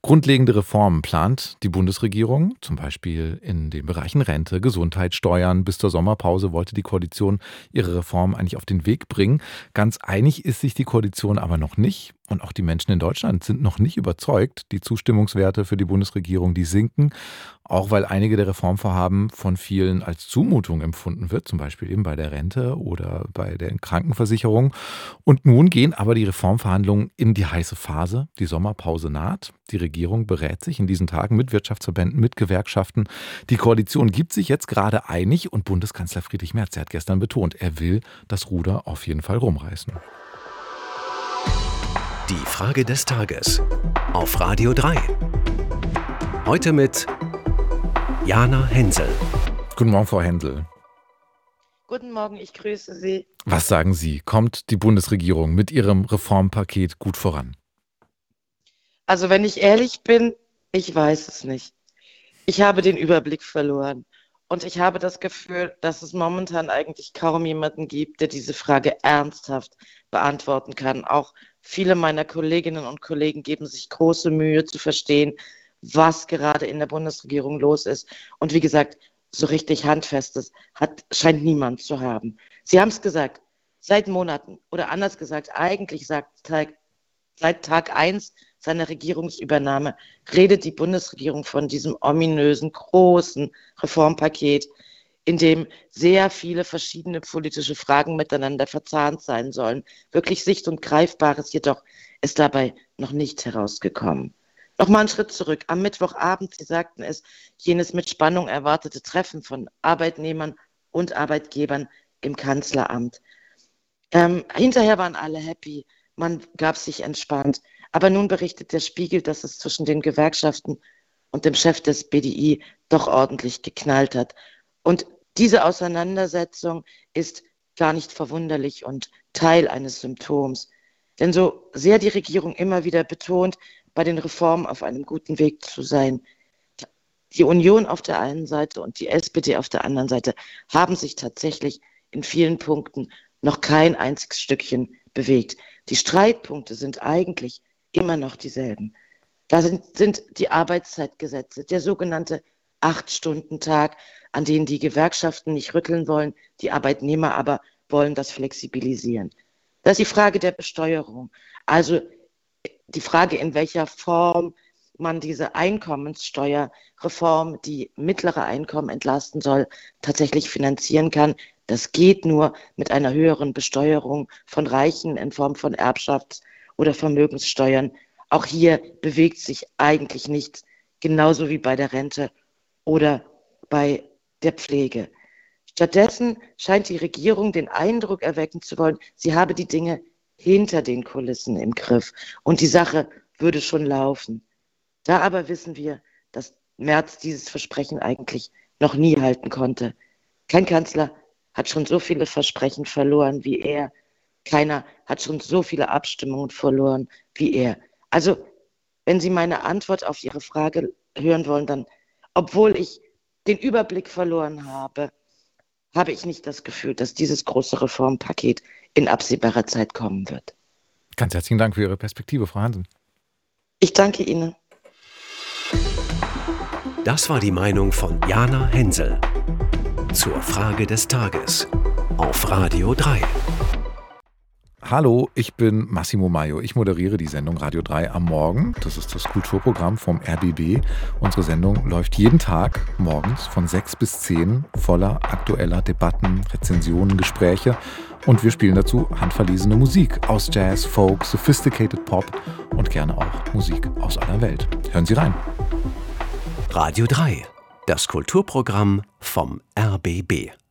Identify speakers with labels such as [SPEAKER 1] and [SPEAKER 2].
[SPEAKER 1] Grundlegende Reformen plant die Bundesregierung, zum Beispiel in den Bereichen Rente, Gesundheit, Steuern. Bis zur Sommerpause wollte die Koalition ihre Reformen eigentlich auf den Weg bringen. Ganz einig ist sich die Koalition aber noch nicht. Und auch die Menschen in Deutschland sind noch nicht überzeugt. Die Zustimmungswerte für die Bundesregierung, die sinken. Auch weil einige der Reformvorhaben von vielen als Zumutung empfunden wird, zum Beispiel eben bei der Rente oder bei der Krankenversicherung. Und nun gehen aber die Reformverhandlungen in die heiße Phase. Die Sommerpause naht. Die Regierung berät sich in diesen Tagen mit Wirtschaftsverbänden, mit Gewerkschaften. Die Koalition gibt sich jetzt gerade einig und Bundeskanzler Friedrich Merz, der hat gestern betont, er will das Ruder auf jeden Fall rumreißen.
[SPEAKER 2] Die Frage des Tages auf Radio 3. Heute mit Jana Hensel.
[SPEAKER 1] Guten Morgen, Frau Hensel.
[SPEAKER 3] Guten Morgen, ich grüße Sie.
[SPEAKER 1] Was sagen Sie? Kommt die Bundesregierung mit ihrem Reformpaket gut voran?
[SPEAKER 3] Also wenn ich ehrlich bin, ich weiß es nicht. Ich habe den Überblick verloren. Und ich habe das Gefühl, dass es momentan eigentlich kaum jemanden gibt, der diese Frage ernsthaft beantworten kann. Auch viele meiner Kolleginnen und Kollegen geben sich große Mühe zu verstehen, was gerade in der Bundesregierung los ist. Und wie gesagt, so richtig Handfestes scheint niemand zu haben. Sie haben es gesagt, seit Monaten oder anders gesagt, eigentlich seit Tag 1 seiner Regierungsübernahme redet die Bundesregierung von diesem ominösen, großen Reformpaket, in dem sehr viele verschiedene politische Fragen miteinander verzahnt sein sollen. Wirklich Sicht- und Greifbares jedoch ist dabei noch nicht herausgekommen. Nochmal einen Schritt zurück. Am Mittwochabend, Sie sagten es, jenes mit Spannung erwartete Treffen von Arbeitnehmern und Arbeitgebern im Kanzleramt. Hinterher waren alle happy, man gab sich entspannt. Aber nun berichtet der Spiegel, dass es zwischen den Gewerkschaften und dem Chef des BDI doch ordentlich geknallt hat. Und diese Auseinandersetzung ist gar nicht verwunderlich und Teil eines Symptoms. Denn so sehr die Regierung immer wieder betont, bei den Reformen auf einem guten Weg zu sein, die Union auf der einen Seite und die SPD auf der anderen Seite haben sich tatsächlich in vielen Punkten noch kein einziges Stückchen bewegt. Die Streitpunkte sind eigentlich immer noch dieselben. Da sind die Arbeitszeitgesetze, der sogenannte 8-Stunden-Tag, an denen die Gewerkschaften nicht rütteln wollen, die Arbeitnehmer aber wollen das flexibilisieren. Das ist die Frage der Besteuerung, also die Frage, in welcher Form man diese Einkommenssteuerreform, die mittlere Einkommen entlasten soll, tatsächlich finanzieren kann. Das geht nur mit einer höheren Besteuerung von Reichen in Form von Erbschafts- oder Vermögenssteuern. Auch hier bewegt sich eigentlich nichts, genauso wie bei der Rente oder bei der Pflege. Stattdessen scheint die Regierung den Eindruck erwecken zu wollen, sie habe die Dinge hinter den Kulissen im Griff und die Sache würde schon laufen. Da aber wissen wir, dass Merz dieses Versprechen eigentlich noch nie halten konnte. Kein Kanzler hat schon so viele Versprechen verloren wie er. Keiner hat schon so viele Abstimmungen verloren wie er. Also, wenn Sie meine Antwort auf Ihre Frage hören wollen, dann, obwohl ich den Überblick verloren habe, habe ich nicht das Gefühl, dass dieses große Reformpaket in absehbarer Zeit kommen wird.
[SPEAKER 1] Ganz herzlichen Dank für Ihre Perspektive, Frau Hensel.
[SPEAKER 3] Ich danke Ihnen.
[SPEAKER 2] Das war die Meinung von Jana Hensel zur Frage des Tages auf Radio 3.
[SPEAKER 1] Hallo, ich bin Massimo Maio. Ich moderiere die Sendung Radio 3 am Morgen. Das ist das Kulturprogramm vom RBB. Unsere Sendung läuft jeden Tag morgens von 6 bis 10 voller aktueller Debatten, Rezensionen, Gespräche. Und wir spielen dazu handverlesene Musik aus Jazz, Folk, Sophisticated Pop und gerne auch Musik aus aller Welt. Hören Sie rein.
[SPEAKER 2] Radio 3, das Kulturprogramm vom RBB.